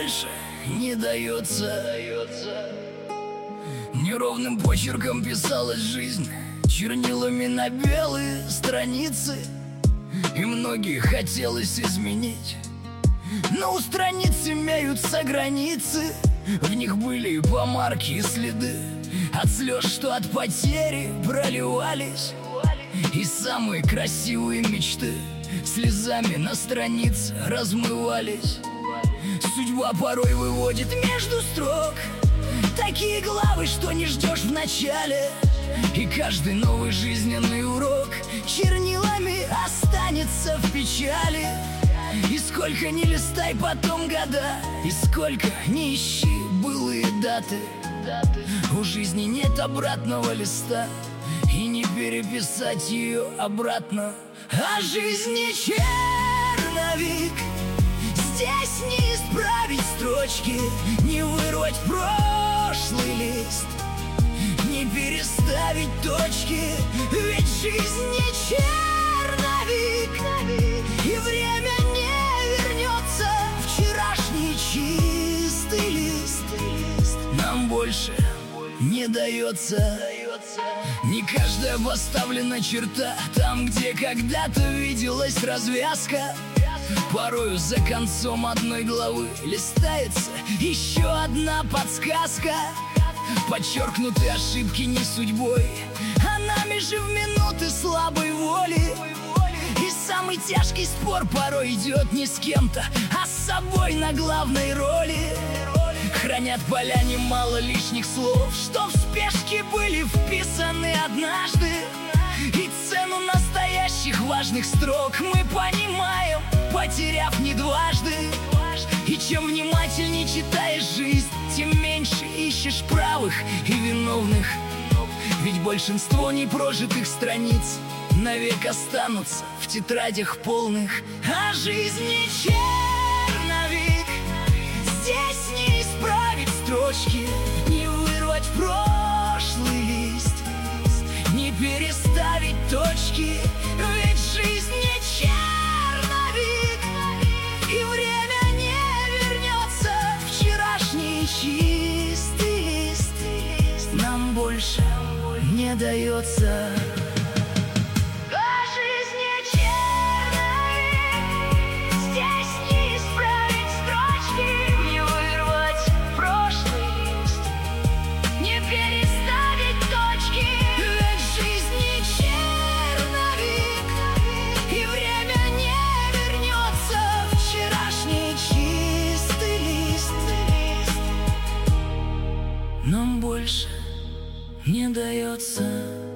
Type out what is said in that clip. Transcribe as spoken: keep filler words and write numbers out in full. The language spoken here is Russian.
больше не дается. Неровным почерком писалась жизнь, чернилами на белые страницы, и многие хотелось изменить, но у страниц имеются границы. В них были и помарки, и следы от слез, что от потери проливались, и самые красивые мечты слезами на странице размывались. Судьба порой выводит между строк такие главы, что не ждешь в начале, и каждый новый жизненный урок чернилами останется в печали. И сколько ни листай потом года, и сколько ни ищи былые даты, у жизни нет обратного листа, и не переписать ее обратно. А жизнь не черновик, здесь не исправить строчки, не вырвать прошлый лист, не переставить точки. Ведь жизнь не черновик, и время не вернется вчерашний чистый лист. Нам больше не дается. Не каждая поставлена черта там, где когда-то виделась развязка. Порою за концом одной главы листается еще одна подсказка. Подчеркнуты ошибки не судьбой, а нами же в минуты слабой воли. И самый тяжкий спор порой идет не с кем-то, а с собой на главной роли. Хранят поля немало лишних слов, что в спешке были вписаны однажды. И цену настоящих важных строк мы понимаем, потеряв не дважды. И чем внимательнее читаешь жизнь, тем меньше ищешь правых и виновных. Ведь большинство непрожитых страниц навек останутся в тетрадях полных. А жизнь не черновик, здесь не исправить строчки, не вырвать прошлый лист, не переставить точки. Ведь жизнь не черновик, и время не вернется вчерашний чистый лист. Нам больше не дается. Нам больше не дается.